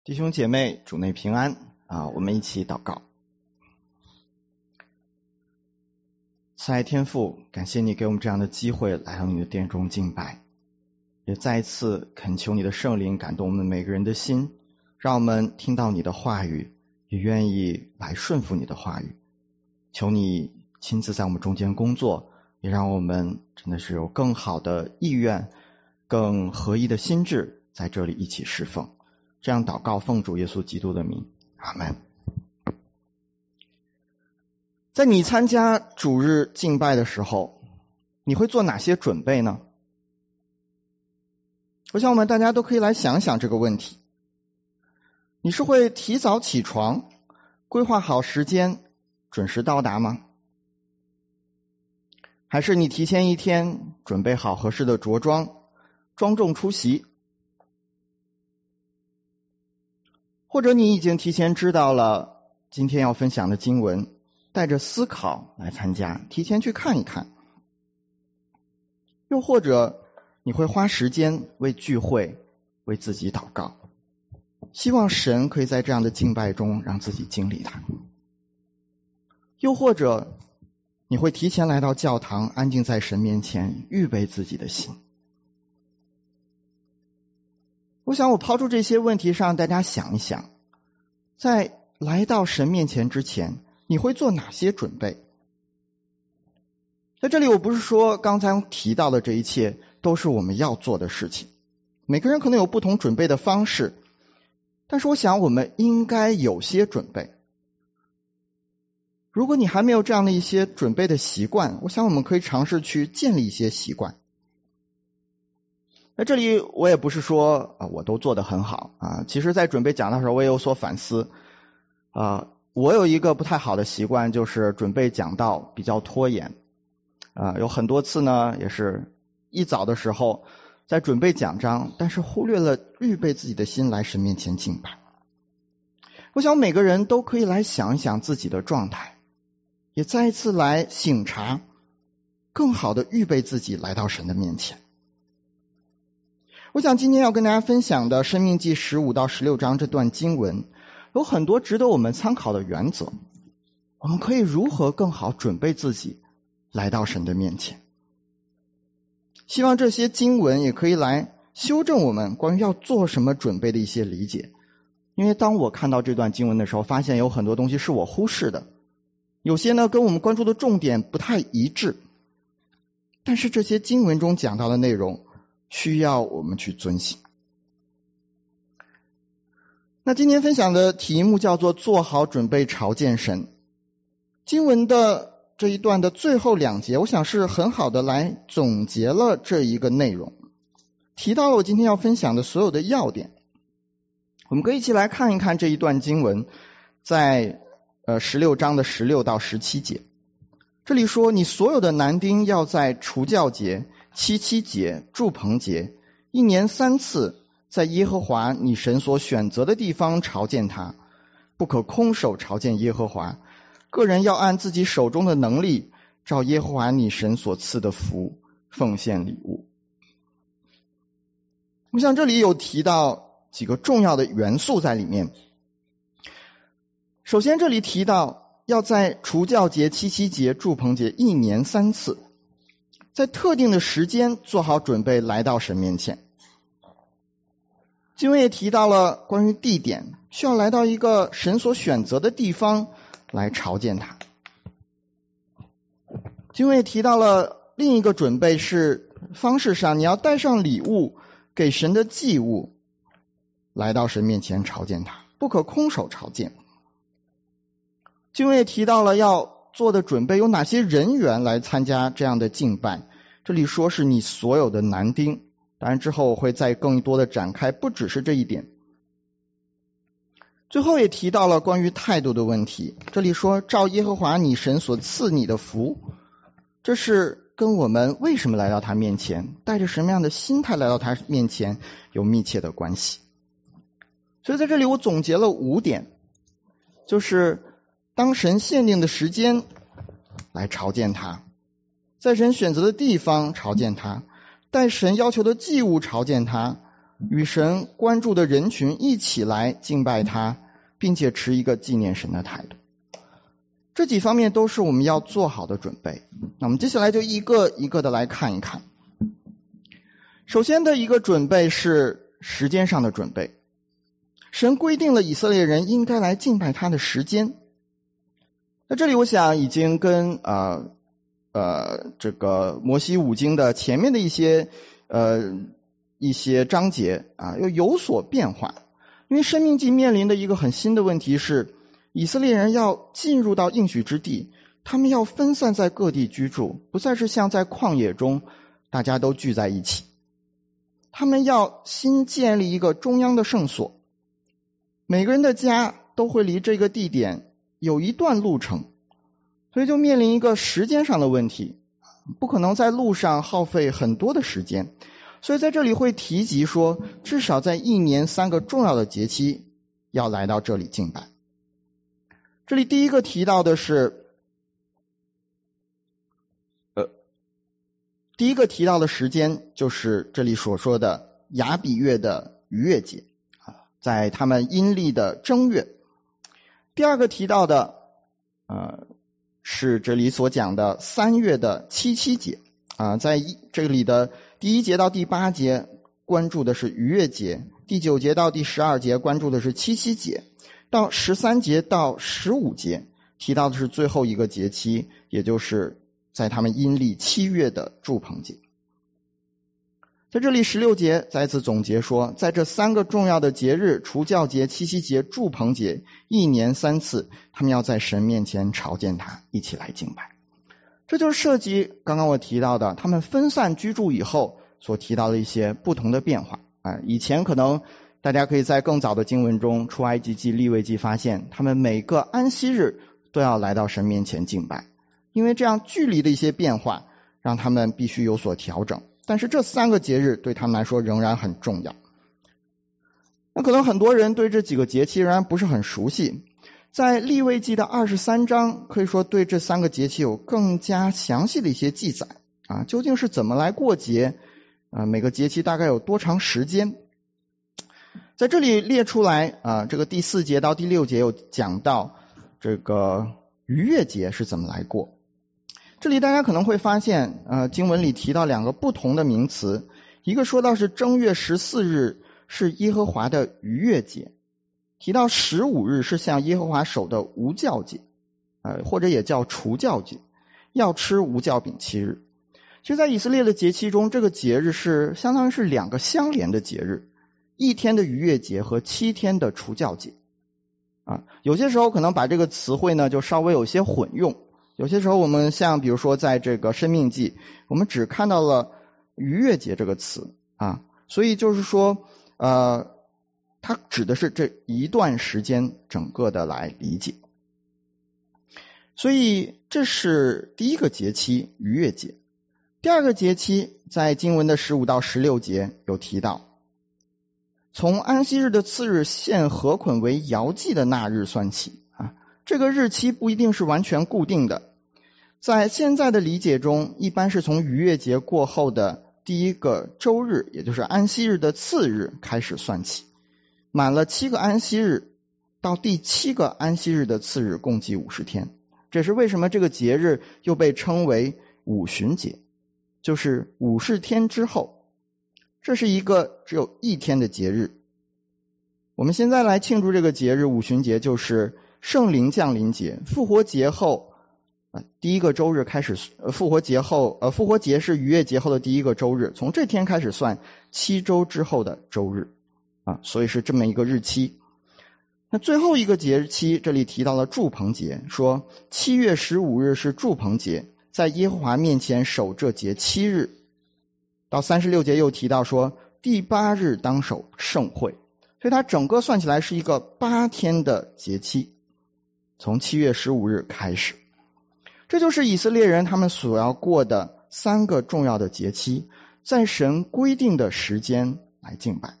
弟兄姐妹，主内平安我们一起祷告。慈爱天父，感谢你给我们这样的机会来到你的殿中敬拜，也再一次恳求你的圣灵感动我们每个人的心，让我们听到你的话语，也愿意来顺服你的话语。求你亲自在我们中间工作，也让我们真的是有更好的意愿，更合一的心智，在这里一起侍奉。这样祷告，奉主耶稣基督的名，阿们。在你参加主日敬拜的时候，你会做哪些准备呢？我想我们大家都可以来想想这个问题。你是会提早起床，规划好时间，准时到达吗？还是你提前一天准备好合适的着装，庄重出席？或者你已经提前知道了今天要分享的经文，带着思考来参加，提前去看一看。又或者你会花时间为聚会，为自己祷告，希望神可以在这样的敬拜中让自己经历它。又或者你会提前来到教堂，安静在神面前，预备自己的心。我想我抛出这些问题上，大家想一想，在来到神面前之前，你会做哪些准备？在这里我不是说刚才提到的这一切都是我们要做的事情，每个人可能有不同准备的方式，但是我想我们应该有些准备。如果你还没有这样的一些准备的习惯，我想我们可以尝试去建立一些习惯。在这里我也不是说我都做得很好其实在准备讲的时候我也有所反思我有一个不太好的习惯，就是准备讲道比较拖延有很多次呢也是一早的时候在准备讲章，但是忽略了预备自己的心来神面前敬拜。我想每个人都可以来想一想自己的状态，也再一次来省察，更好的预备自己来到神的面前。我想今天要跟大家分享的申命记15到16章这段经文，有很多值得我们参考的原则，我们可以如何更好准备自己来到神的面前。希望这些经文也可以来修正我们关于要做什么准备的一些理解。因为当我看到这段经文的时候，发现有很多东西是我忽视的，有些呢跟我们关注的重点不太一致，但是这些经文中讲到的内容需要我们去遵行。那今天分享的题目叫做做好准备朝见神。经文的这一段的最后2节，我想是很好的来总结了这一个内容，提到了我今天要分享的所有的要点。我们可以一起来看一看这一段经文，在16章的16到17节。这里说，你所有的男丁要在除酵节、七七节、住棚节1年3次，在耶和华你神所选择的地方朝见他，不可空手朝见耶和华。个人要按自己手中的能力，照耶和华你神所赐的福奉献礼物。我想这里有提到几个重要的元素在里面。首先这里提到要在除酵节、七七节、住棚节1年3次，在特定的时间做好准备来到神面前。经文也提到了关于地点，需要来到一个神所选择的地方来朝见他。经文也提到了另一个准备是方式上，你要带上礼物给神的祭物来到神面前朝见他，不可空手朝见。经文也提到了要做的准备有哪些人员来参加这样的敬拜，这里说是你所有的男丁，当然之后我会再更多的展开，不只是这一点。最后也提到了关于态度的问题，这里说照耶和华你神所赐你的福，这是跟我们为什么来到他面前，带着什么样的心态来到他面前有密切的关系。所以在这里我总结了5点，就是当神限定的时间来朝见他，在神选择的地方朝见他，带神要求的祭物朝见他， 与神关注的人群一起来敬拜他，并且持一个纪念神的态度。这几方面都是我们要做好的准备。那我们接下来就一个一个的来看一看。首先的一个准备是时间上的准备。神规定了以色列人应该来敬拜他的时间。那这里我想已经跟这个摩西五经的前面的一些章节又有所变化。因为申命记面临的一个很新的问题是，以色列人要进入到应许之地，他们要分散在各地居住，不再是像在旷野中大家都聚在一起。他们要新建立一个中央的圣所，每个人的家都会离这个地点有一段路程，所以就面临一个时间上的问题，不可能在路上耗费很多的时间。所以在这里会提及说，至少在一年3个重要的节期要来到这里敬拜。这里第一个提到的是时间就是这里所说的亚比月的逾越节，在他们阴历的正月。第二个提到的是这里所讲的3月的七七节在这里的第1节到第8节关注的是逾越节，第9节到第12节关注的是七七节，到13节到15节提到的是最后一个节期，也就是在他们阴历7月的住棚节。在这里16节再次总结说，在这3个重要的节日，除酵节、七夕节、住棚节，一年3次，他们要在神面前朝见他，一起来敬拜。这就是涉及刚刚我提到的他们分散居住以后所提到的一些不同的变化。以前可能大家可以在更早的经文中，出埃及记、利未记发现，他们每个安息日都要来到神面前敬拜，因为这样距离的一些变化让他们必须有所调整。但是这3个节日对他们来说仍然很重要。那可能很多人对这几个节期仍然不是很熟悉，在利未记的23章可以说对这3个节期有更加详细的一些记载究竟是怎么来过节每个节期大概有多长时间。在这里列出来这个第4节到第6节有讲到这个逾越节是怎么来过。这里大家可能会发现经文里提到2个不同的名词，一个说到是正月14日是耶和华的逾越节，提到15日是向耶和华守的无酵节或者也叫除酵节，要吃无酵饼7日。其实在以色列的节期中，这个节日是相当于是2个相连的节日，1天的逾越节和7天的除酵节有些时候可能把这个词汇呢就稍微有些混用。有些时候我们像比如说在这个申命记，我们只看到了逾越节这个词所以就是说它指的是这一段时间整个的来理解。所以这是第一个节期逾越节。第二个节期在经文的15到16节有提到，从安息日的次日献禾捆为摇祭的那日算起这个日期不一定是完全固定的。在现在的理解中，一般是从逾越节过后的第1个周日，也就是安息日的次日开始算起，满了7个安息日到第7个安息日的次日共计50天。这是为什么这个节日又被称为五旬节，就是50天之后。这是一个只有1天的节日。我们现在来庆祝这个节日五旬节，就是圣灵降临节，复活节后第1个周日开始，复活节是逾越节后的第1个周日，从这天开始算7周之后的周日所以是这么一个日期。那最后一个节期这里提到了住棚节，说7月15日是住棚节，在耶和华面前守这节7日。到36节又提到说第8日当守盛会，所以它整个算起来是一个8天的节期，从7月15日开始。这就是以色列人他们所要过的3个重要的节期，在神规定的时间来敬拜。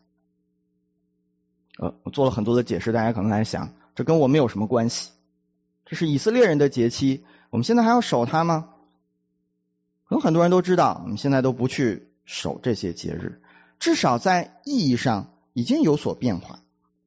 我做了很多的解释，大家可能在想，这跟我们有什么关系？这是以色列人的节期，我们现在还要守它吗？可能很多人都知道，我们现在都不去守这些节日， 至少在意义上已经有所变化。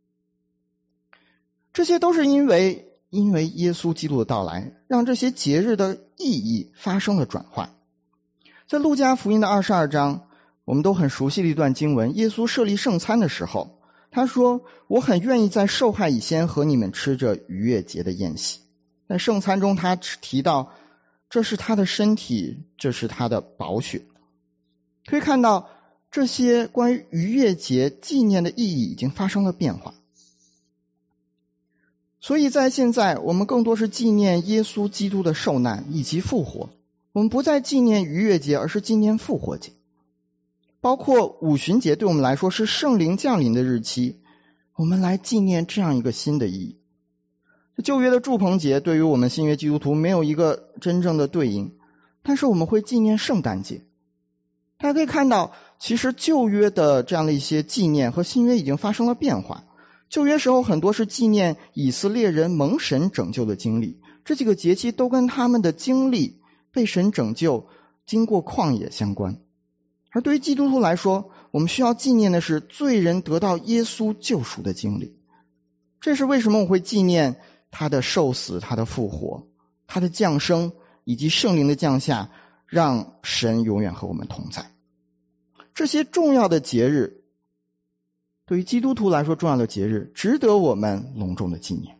这些都是因为耶稣基督的到来，让这些节日的意义发生了转换。在路加福音的22章，我们都很熟悉的一段经文，耶稣设立圣餐的时候，他说，我很愿意在受害以前和你们吃着逾越节的宴席。在圣餐中他提到，这是他的身体，这是他的宝血。可以看到这些关于逾越节纪念的意义已经发生了变化。所以在现在，我们更多是纪念耶稣基督的受难以及复活，我们不再纪念逾越节，而是纪念复活节。包括五旬节对我们来说是圣灵降临的日期，我们来纪念这样一个新的意义。旧约的住棚节对于我们新约基督徒没有一个真正的对应，但是我们会纪念圣诞节。大家可以看到，其实旧约的这样的一些纪念和新约已经发生了变化。旧约时候很多是纪念以色列人蒙神拯救的经历，这几个节期都跟他们的经历被神拯救经过旷野相关。而对于基督徒来说，我们需要纪念的是罪人得到耶稣救赎的经历。这是为什么我会纪念他的受死，他的复活，他的降生以及圣灵的降下，让神永远和我们同在。这些重要的节日，对于基督徒来说重要的节日，值得我们隆重的纪念。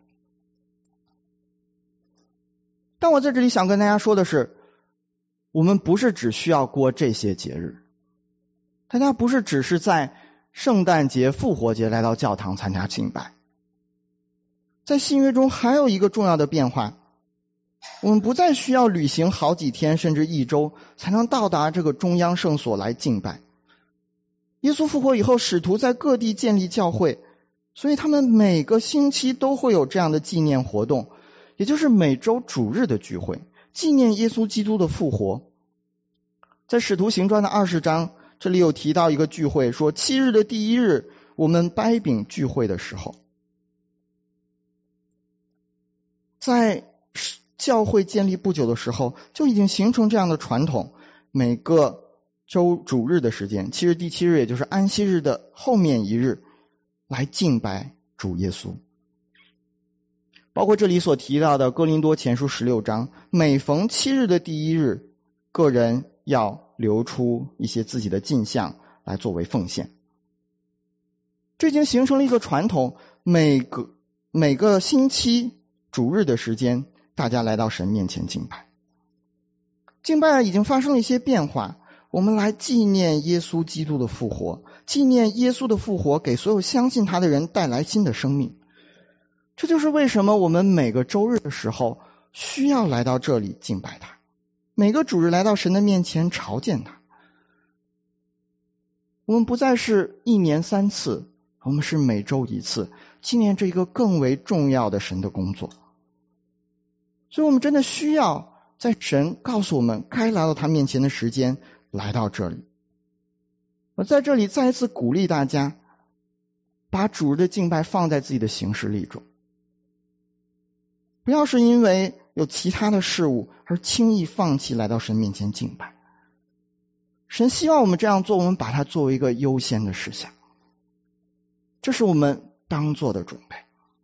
但我在这里想跟大家说的是，我们不是只需要过这些节日，大家不是只是在圣诞节、复活节来到教堂参加敬拜。在新约中还有一个重要的变化，我们不再需要旅行好几天甚至一周才能到达这个中央圣所来敬拜。耶稣复活以后，使徒在各地建立教会，所以他们每个星期都会有这样的纪念活动，也就是每周主日的聚会，纪念耶稣基督的复活。在使徒行传的20章，这里有提到一个聚会，说7日的第1日，我们掰饼聚会的时候。在教会建立不久的时候，就已经形成这样的传统，每个周主日的时间，7日第7日，也就是安息日的后面一日，来敬拜主耶稣。包括这里所提到的哥林多前书16章，每逢7日的第1日，个人要留出一些自己的进项来作为奉献。这已经形成了一个传统，每个星期主日的时间，大家来到神面前敬拜。敬拜已经发生了一些变化，我们来纪念耶稣基督的复活，纪念耶稣的复活给所有相信他的人带来新的生命。这就是为什么我们每个周日的时候需要来到这里敬拜他，每个主日来到神的面前朝见他。我们不再是1年3次，我们是每周1次，纪念这一个更为重要的神的工作。所以我们真的需要在神告诉我们该来到他面前的时间来到这里。我在这里再一次鼓励大家，把主日的敬拜放在自己的行事历中，不要是因为有其他的事物而轻易放弃来到神面前敬拜。神希望我们这样做，我们把它作为一个优先的事项，这是我们当做的准备。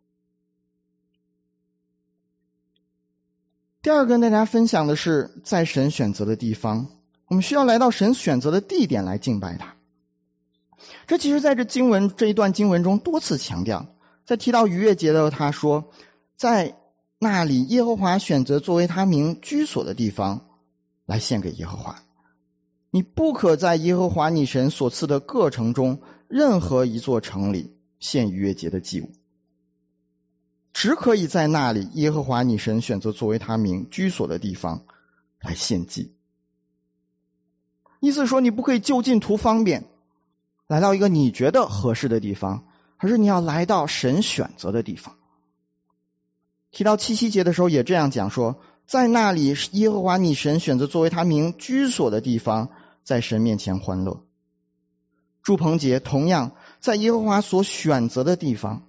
第二个跟大家分享的是，在神选择的地方，我们需要来到神选择的地点来敬拜他。这其实在这一段经文中多次强调，在提到逾越节的时候，他说在那里耶和华选择作为他名居所的地方来献给耶和华。你不可在耶和华你神所赐的各城中任何一座城里献逾越节的祭物，只可以在那里耶和华你神选择作为他名居所的地方来献祭。意思说，你不可以就近图方便来到一个你觉得合适的地方，而是你要来到神选择的地方。提到七夕节的时候也这样讲说，在那里耶和华你神选择作为他名居所的地方，在神面前欢乐。住棚节同样在耶和华所选择的地方。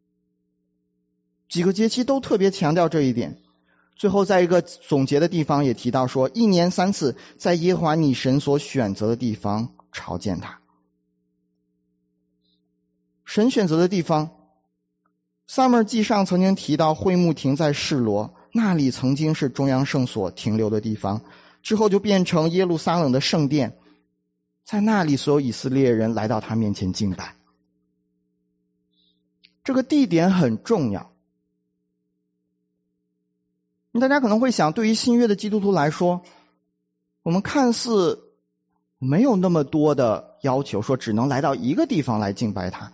几个节期都特别强调这一点。最后在一个总结的地方也提到说，1年3次在耶和华你神所选择的地方朝见他。 神选择的地方，撒母耳记上曾经提到会幕停在示罗，那里曾经是中央圣所停留的地方，之后就变成耶路撒冷的圣殿，在那里所有以色列人来到他面前敬拜。这个地点很重要。大家可能会想，对于新约的基督徒来说，我们看似没有那么多的要求，说只能来到一个地方来敬拜他。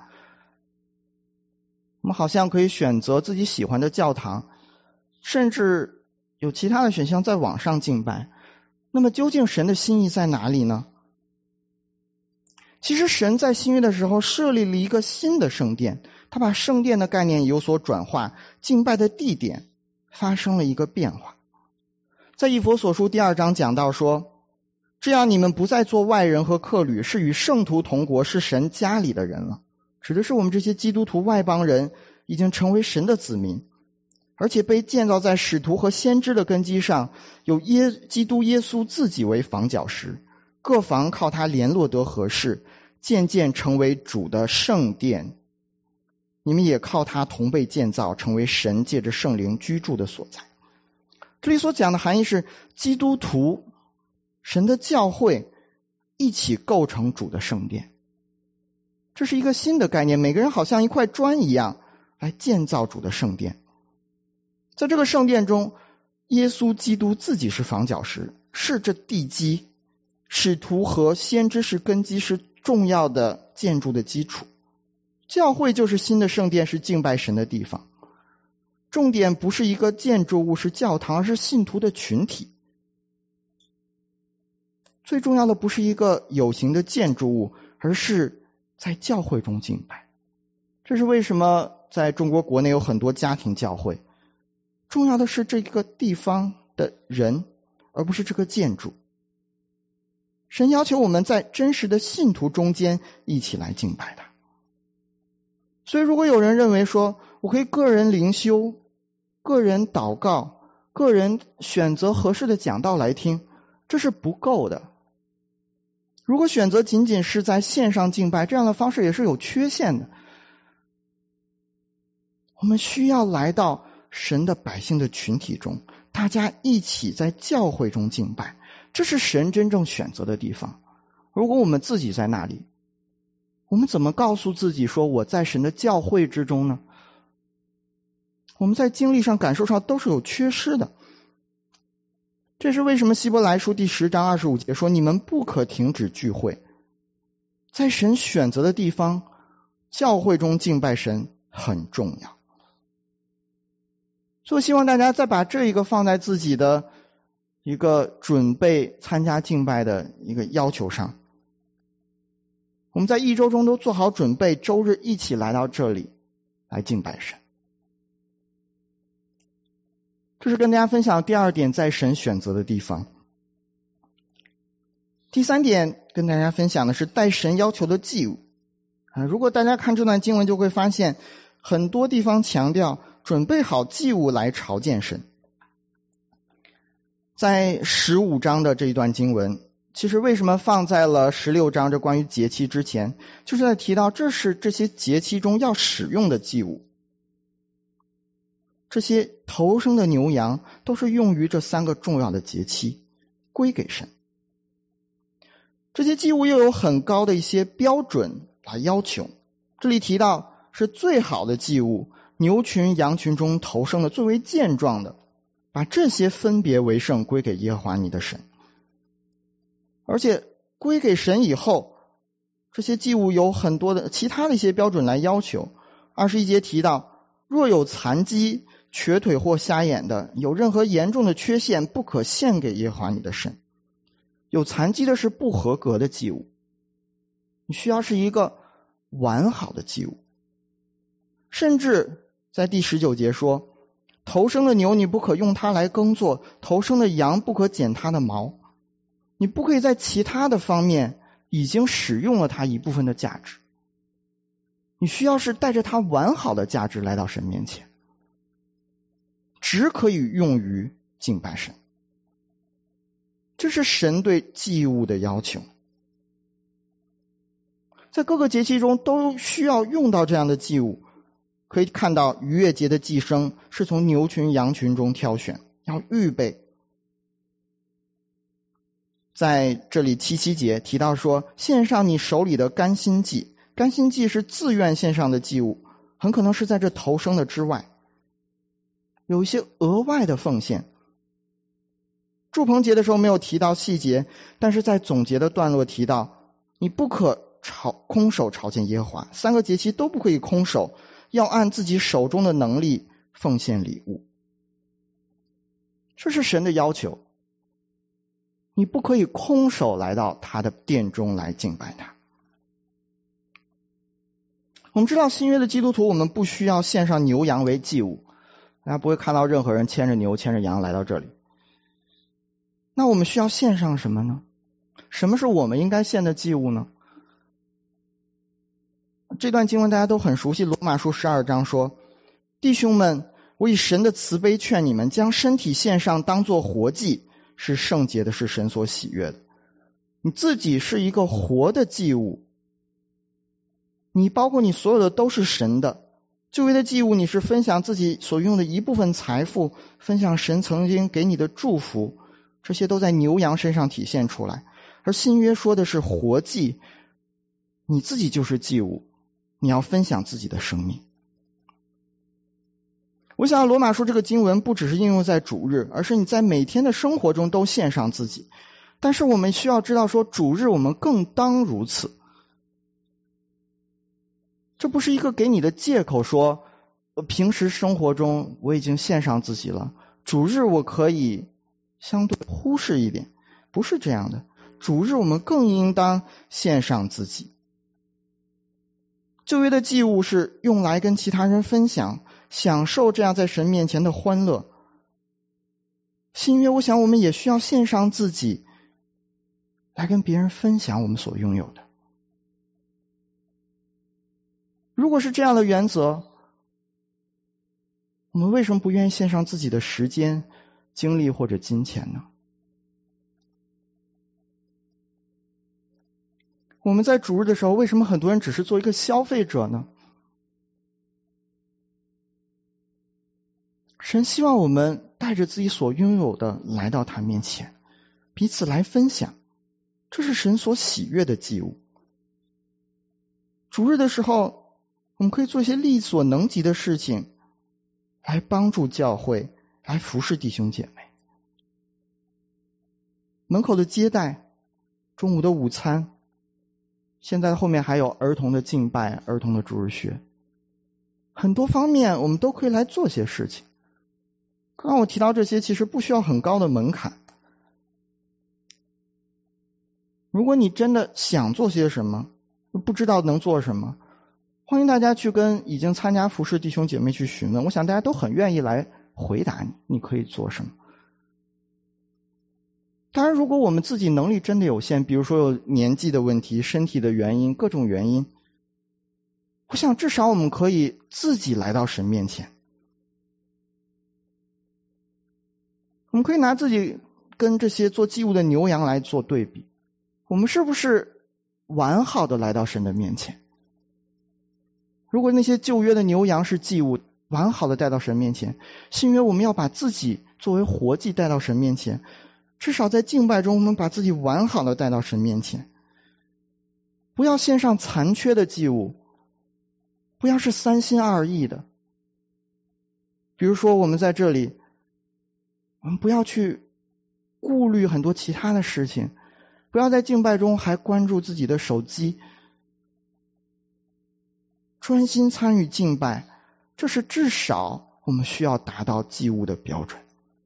我们好像可以选择自己喜欢的教堂，甚至有其他的选项在网上敬拜。那么究竟神的心意在哪里呢？其实神在新约的时候设立了一个新的圣殿，他把圣殿的概念有所转化，敬拜的地点发生了一个变化。在以弗所书第2章讲到说，这样你们不再做外人和客旅，是与圣徒同国，是神家里的人了。指的是我们这些基督徒外邦人已经成为神的子民，而且被建造在使徒和先知的根基上，有基督耶稣自己为房角石，各房靠他联络得合适，渐渐成为主的圣殿。你们也靠他同被建造，成为神借着圣灵居住的所在。这里所讲的含义是，基督徒神的教会一起构成主的圣殿。这是一个新的概念，每个人好像一块砖一样来建造主的圣殿。在这个圣殿中，耶稣基督自己是房角石，是这地基，使徒和先知是根基，是重要的建筑的基础。教会就是新的圣殿，是敬拜神的地方。重点不是一个建筑物，是教堂，而是信徒的群体。最重要的不是一个有形的建筑物，而是在教会中敬拜。这是为什么在中国国内有很多家庭教会。重要的是这个地方的人，而不是这个建筑。神要求我们在真实的信徒中间一起来敬拜他。所以如果有人认为说，我可以个人灵修、个人祷告、个人选择合适的讲道来听，这是不够的。如果选择仅仅是在线上敬拜，这样的方式也是有缺陷的。我们需要来到神的百姓的群体中，大家一起在教会中敬拜，这是神真正选择的地方。如果我们自己在那里，我们怎么告诉自己说我在神的教会之中呢？我们在经历上、感受上都是有缺失的。这是为什么希伯来书第10章25节说，你们不可停止聚会。在神选择的地方，教会中敬拜神很重要。所以希望大家再把这一个放在自己的一个准备参加敬拜的一个要求上。我们在一周中都做好准备，周日一起来到这里来敬拜神。这是跟大家分享第2点，在神选择的地方。第3点跟大家分享的是带神要求的祭物。如果大家看这段经文就会发现，很多地方强调准备好祭物来朝见神。在15章的这一段经文，其实为什么放在了16章这关于节期之前，就是在提到这是这些节期中要使用的祭物。这些头生的牛羊都是用于这3个重要的节期，归给神。这些祭物又有很高的一些标准来要求。这里提到是最好的祭物，牛群、羊群中头生的最为健壮的，把这些分别为圣，归给耶和华你的神。而且归给神以后，这些祭物有很多的其他的一些标准来要求。21节提到，若有残疾、瘸腿或瞎眼的，有任何严重的缺陷，不可献给耶和华你的神。有残疾的是不合格的祭物，你需要是一个完好的祭物。甚至在第19节说，头生的牛你不可用它来耕作，头生的羊不可剪它的毛。你不可以在其他的方面已经使用了它一部分的价值，你需要是带着它完好的价值来到神面前，只可以用于敬拜神。这是神对祭物的要求。 在各个节期中都需要用到这样的祭物。可以看到逾越节的祭牲是从牛群羊群中挑选，要预备。在这里七七节提到说，献上你手里的甘心祭，甘心祭是自愿献上的祭物，很可能是在这头生的之外，有一些额外的奉献。祝棚节的时候没有提到细节，但是在总结的段落提到，你不可空手朝见耶和华，三个节期都不可以空手，要按自己手中的能力奉献礼物。这是神的要求，你不可以空手来到他的殿中来敬拜他。我们知道新约的基督徒，我们不需要献上牛羊为祭物，大家不会看到任何人牵着牛牵着羊来到这里。那我们需要献上什么呢？什么是我们应该献的祭物呢？这段经文大家都很熟悉，罗马书12章说，弟兄们，我以神的慈悲劝你们，将身体献上当作活祭，是圣洁的，是神所喜悦的。你自己是一个活的祭物，你包括你所有的都是神的。旧约的祭物，你是分享自己所用的一部分财富，分享神曾经给你的祝福，这些都在牛羊身上体现出来。而新约说的是活祭，你自己就是祭物，你要分享自己的生命。我想罗马书这个经文不只是应用在主日，而是你在每天的生活中都献上自己。但是我们需要知道说，主日我们更当如此。这不是一个给你的借口说，平时生活中我已经献上自己了，主日我可以相对忽视一点，不是这样的。主日我们更应当献上自己。旧约的祭物是用来跟其他人分享，享受这样在神面前的欢乐。新约我想我们也需要献上自己，来跟别人分享我们所拥有的。如果是这样的原则，我们为什么不愿意献上自己的时间、精力或者金钱呢？我们在主日的时候，为什么很多人只是做一个消费者呢？神希望我们带着自己所拥有的来到他面前，彼此来分享，这是神所喜悦的祭物。主日的时候，我们可以做一些力所能及的事情，来帮助教会，来服侍弟兄姐妹。门口的接待，中午的午餐，现在后面还有儿童的敬拜、儿童的主日学，很多方面我们都可以来做些事情。刚刚我提到这些，其实不需要很高的门槛。如果你真的想做些什么，不知道能做什么，欢迎大家去跟已经参加服侍弟兄姐妹去询问，我想大家都很愿意来回答你可以做什么。当然，如果我们自己能力真的有限，比如说有年纪的问题、身体的原因、各种原因，我想至少我们可以自己来到神面前。我们可以拿自己跟这些做祭物的牛羊来做对比，我们是不是完好的来到神的面前？如果那些旧约的牛羊是祭物，完好的带到神面前，新约我们要把自己作为活祭带到神面前，至少在敬拜中我们把自己完好的带到神面前，不要献上残缺的祭物，不要是三心二意的。比如说我们在这里，我们不要去顾虑很多其他的事情，不要在敬拜中还关注自己的手机，专心参与敬拜，这是至少我们需要达到祭物的标准。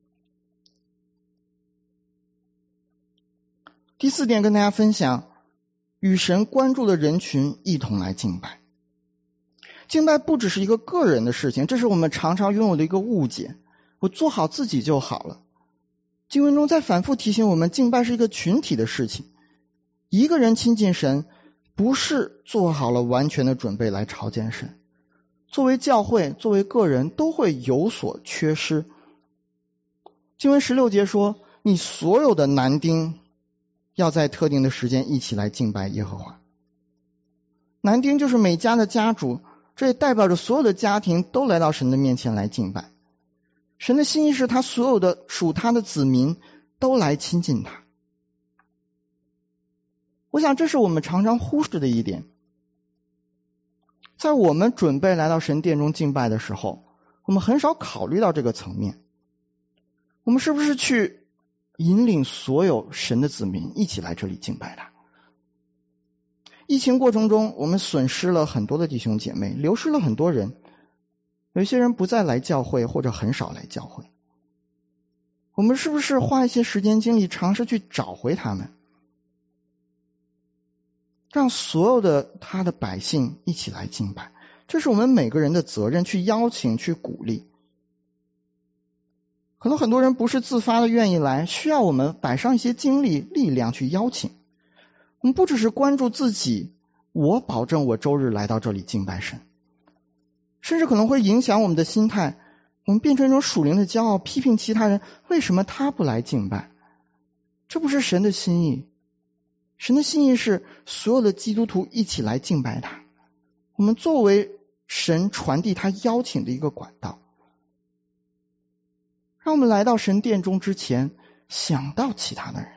第4点跟大家分享，与神关注的人群一同来敬拜。敬拜不只是一个个人的事情，这是我们常常拥有的一个误解，我做好自己就好了。经文中在反复提醒我们，敬拜是一个群体的事情，一个人亲近神不是做好了完全的准备来朝见神，作为教会作为个人都会有所缺失。经文16节说，你所有的男丁要在特定的时间一起来敬拜耶和华。 男丁就是每家的家主，这也代表着所有的家庭都来到神的面前来敬拜。神的心意是他所有的属他的子民都来亲近他。我想这是我们常常忽视的一点。在我们准备来到神殿中敬拜的时候，我们很少考虑到这个层面。我们是不是去引领所有神的子民一起来这里敬拜他？疫情过程中，我们损失了很多的弟兄姐妹，流失了很多人，有些人不再来教会，或者很少来教会。我们是不是花一些时间精力尝试去找回他们，让所有的他的百姓一起来敬拜？这是我们每个人的责任，去邀请，去鼓励。可能很多人不是自发的愿意来，需要我们摆上一些精力力量去邀请。我们不只是关注自己，我保证我周日来到这里敬拜神，甚至可能会影响我们的心态，我们变成一种属灵的骄傲，批评其他人为什么他不来敬拜。这不是神的心意。神的心意是所有的基督徒一起来敬拜他，我们作为神传递他邀请的一个管道。让我们来到神殿中之前想到其他的人。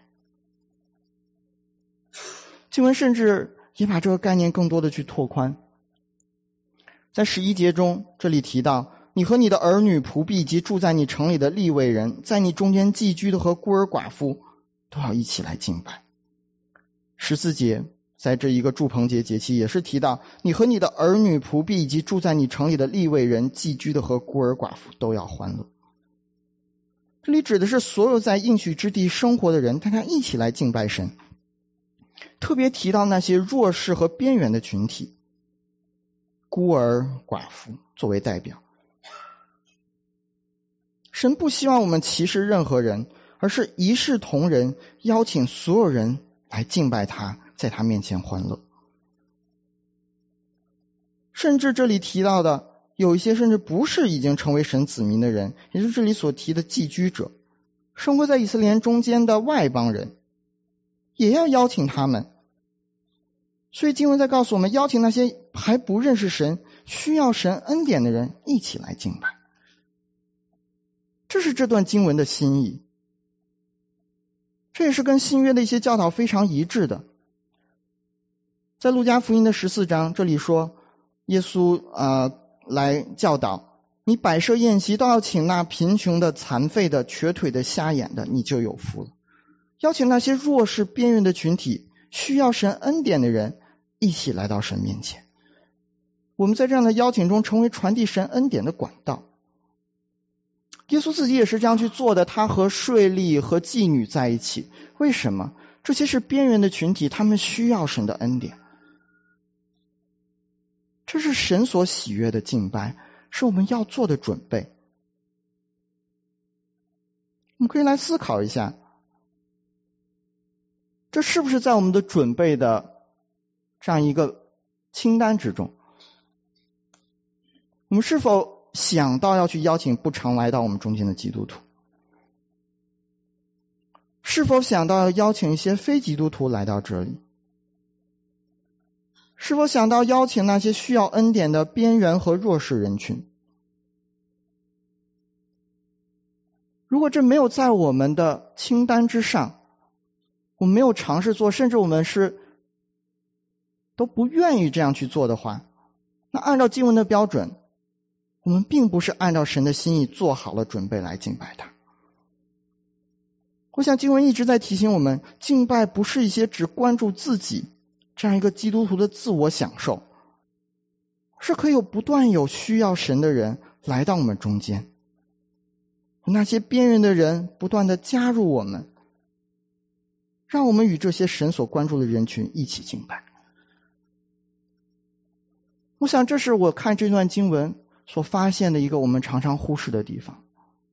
经文甚至也把这个概念更多的去拓宽。在11节中，这里提到，你和你的儿女仆婢及住在你城里的利未人，在你中间寄居的和孤儿寡妇都要一起来敬拜。14节，在这一个住棚节节期也是提到，你和你的儿女仆婢以及住在你城里的利未人，寄居的和孤儿寡妇都要欢乐。这里指的是所有在应许之地生活的人，大家一起来敬拜神。特别提到那些弱势和边缘的群体，孤儿寡妇作为代表。神不希望我们歧视任何人，而是一视同仁，邀请所有人来敬拜他，在他面前欢乐。甚至这里提到的有一些甚至不是已经成为神子民的人，也就是这里所提的寄居者，生活在以色列人中间的外邦人，也要邀请他们。所以经文在告诉我们，邀请那些还不认识神、需要神恩典的人一起来敬拜。这是这段经文的心意，这也是跟新约的一些教导非常一致的。在路加福音的14章，这里说耶稣来教导，你摆设宴席都要请那贫穷的、残废的、瘸腿的、瞎眼的，你就有福了。邀请那些弱势边缘的群体、需要神恩典的人一起来到神面前。我们在这样的邀请中成为传递神恩典的管道。耶稣自己也是这样去做的，他和税吏和妓女在一起。为什么？这些是边缘的群体，他们需要神的恩典。这是神所喜悦的敬拜，是我们要做的准备。我们可以来思考一下，这是不是在我们的准备的这样一个清单之中？我们是否想到要去邀请不常来到我们中间的基督徒？是否想到要邀请一些非基督徒来到这里？是否想到邀请那些需要恩典的边缘和弱势人群？如果这没有在我们的清单之上，我们没有尝试做，甚至我们是都不愿意这样去做的话，那按照经文的标准，我们并不是按照神的心意做好了准备来敬拜他。我想经文一直在提醒我们，敬拜不是一些只关注自己这样一个基督徒的自我享受，是可以不断有需要神的人来到我们中间，那些边缘的人不断的加入我们，让我们与这些神所关注的人群一起敬拜。我想这是我看这段经文所发现的一个我们常常忽视的地方，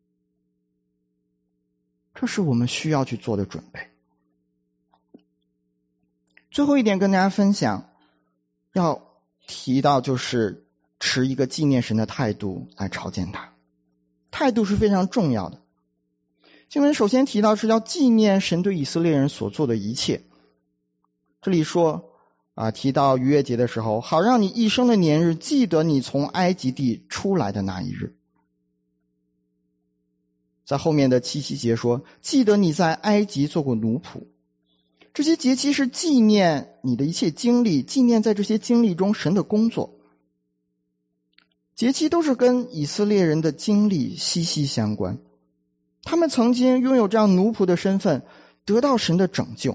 这是我们需要去做的准备。最后一点跟大家分享，要提到就是持一个纪念神的态度来朝见他。态度是非常重要的。经文首先提到是要纪念神对以色列人所做的一切。这里说提到逾越节的时候，好让你一生的年日记得你从埃及地出来的那一日。在后面的七夕节说，记得你在埃及做过奴仆。这些节期是纪念你的一切经历，纪念在这些经历中神的工作。节期都是跟以色列人的经历息息相关，他们曾经拥有这样奴仆的身份，得到神的拯救，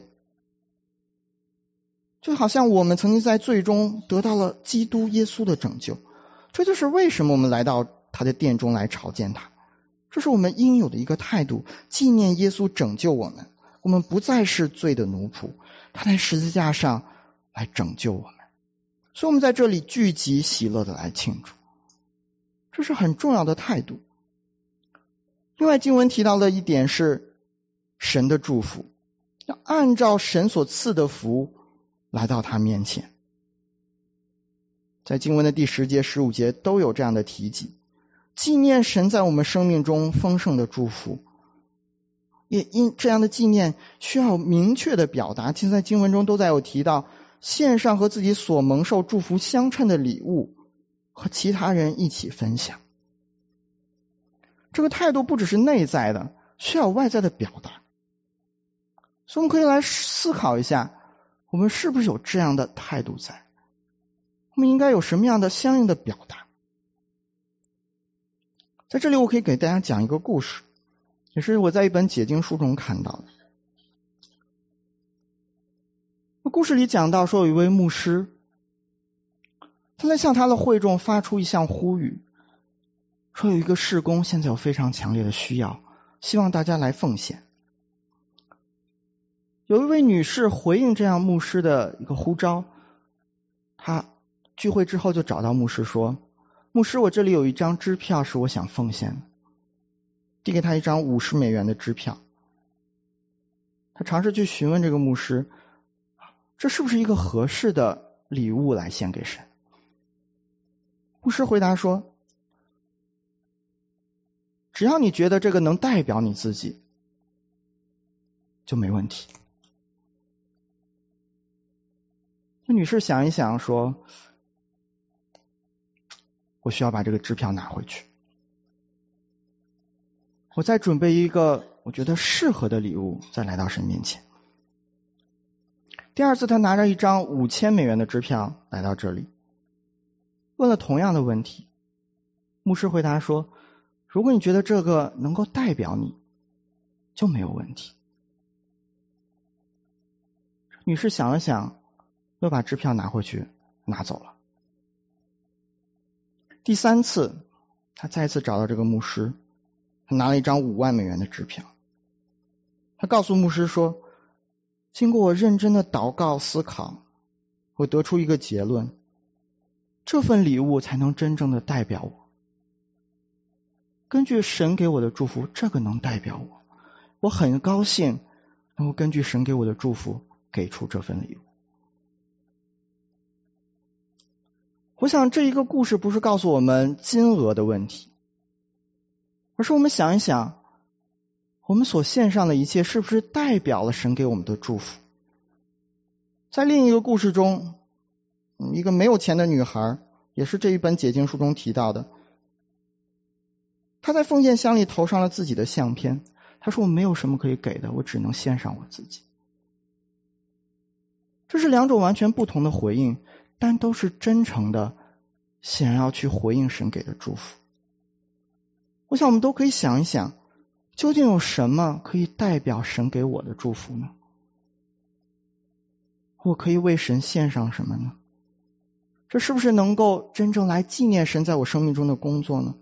就好像我们曾经在罪中得到了基督耶稣的拯救。这就是为什么我们来到他的殿中来朝见他，这是我们应有的一个态度，纪念耶稣拯救我们，我们不再是罪的奴仆，他在十字架上来拯救我们，所以我们在这里聚集喜乐的来庆祝，这是很重要的态度。另外经文提到的一点是神的祝福，要按照神所赐的福来到他面前。在经文的第10节、15节都有这样的提及，纪念神在我们生命中丰盛的祝福。也因这样的纪念需要明确的表达，其实在经文中都在有提到献上和自己所蒙受祝福相称的礼物，和其他人一起分享。这个态度不只是内在的，需要外在的表达。所以我们可以来思考一下，我们是不是有这样的态度在，我们应该有什么样的相应的表达。在这里我可以给大家讲一个故事，也是我在一本解经书中看到的。故事里讲到说，有一位牧师，他在向他的会众发出一项呼吁，说有一个事工现在有非常强烈的需要，希望大家来奉献。有一位女士回应这样牧师的一个呼召，她聚会之后就找到牧师说，牧师，我这里有一张支票是我想奉献的，递给他一张$50的支票。他尝试去询问这个牧师，这是不是一个合适的礼物来献给神？牧师回答说，只要你觉得这个能代表你自己，就没问题。那女士想一想说，我需要把这个支票拿回去，我再准备一个我觉得适合的礼物再来到神面前。第二次他拿着一张$5000的支票来到这里，问了同样的问题。牧师回答说，如果你觉得这个能够代表你，就没有问题。女士想了想，又把支票拿回去拿走了。第三次他再次找到这个牧师，他拿了一张$5万的支票。他告诉牧师说，经过我认真的祷告思考，我得出一个结论，这份礼物才能真正的代表我。根据神给我的祝福，这个能代表我，我很高兴能够根据神给我的祝福给出这份礼物。我想这一个故事不是告诉我们金额的问题，而是我们想一想，我们所献上的一切是不是代表了神给我们的祝福。在另一个故事中，一个没有钱的女孩，也是这一本解经书中提到的，她在奉献箱里投上了自己的相片，她说，我没有什么可以给的，我只能献上我自己。这是两种完全不同的回应，但都是真诚的想要去回应神给的祝福。我想我们都可以想一想，究竟有什么可以代表神给我的祝福呢？我可以为神献上什么呢？这是不是能够真正来纪念神在我生命中的工作呢？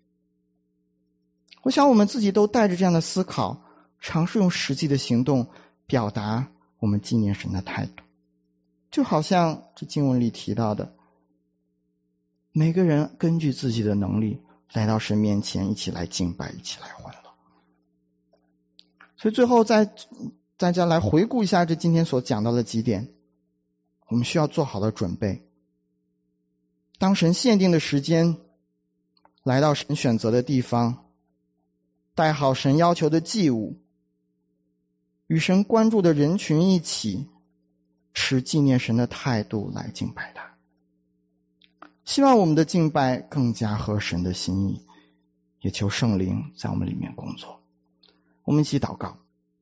我想我们自己都带着这样的思考，尝试用实际的行动表达我们纪念神的态度。就好像这经文里提到的，每个人根据自己的能力来到神面前，一起来敬拜，一起来欢乐。所以最后大家来回顾一下这今天所讲到的几点，我们需要做好的准备。当神限定的时间，来到神选择的地方，带好神要求的祭物，与神关注的人群一起， 持纪念神的态度来敬拜他。希望我们的敬拜更加合神的心意，也求圣灵在我们里面工作。我们一起祷告。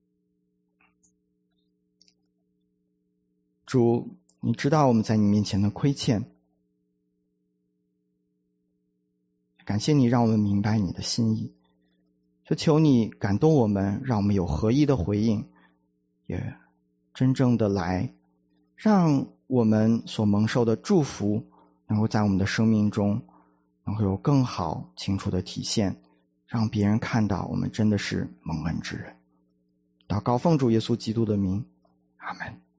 主，你知道我们在你面前的亏欠，感谢你让我们明白你的心意，就求你感动我们，让我们有合一的回应，也真正的来让我们所蒙受的祝福能够在我们的生命中能够有更好清楚的体现，让别人看到我们真的是蒙恩之人。祷告奉主耶稣基督的名，阿们。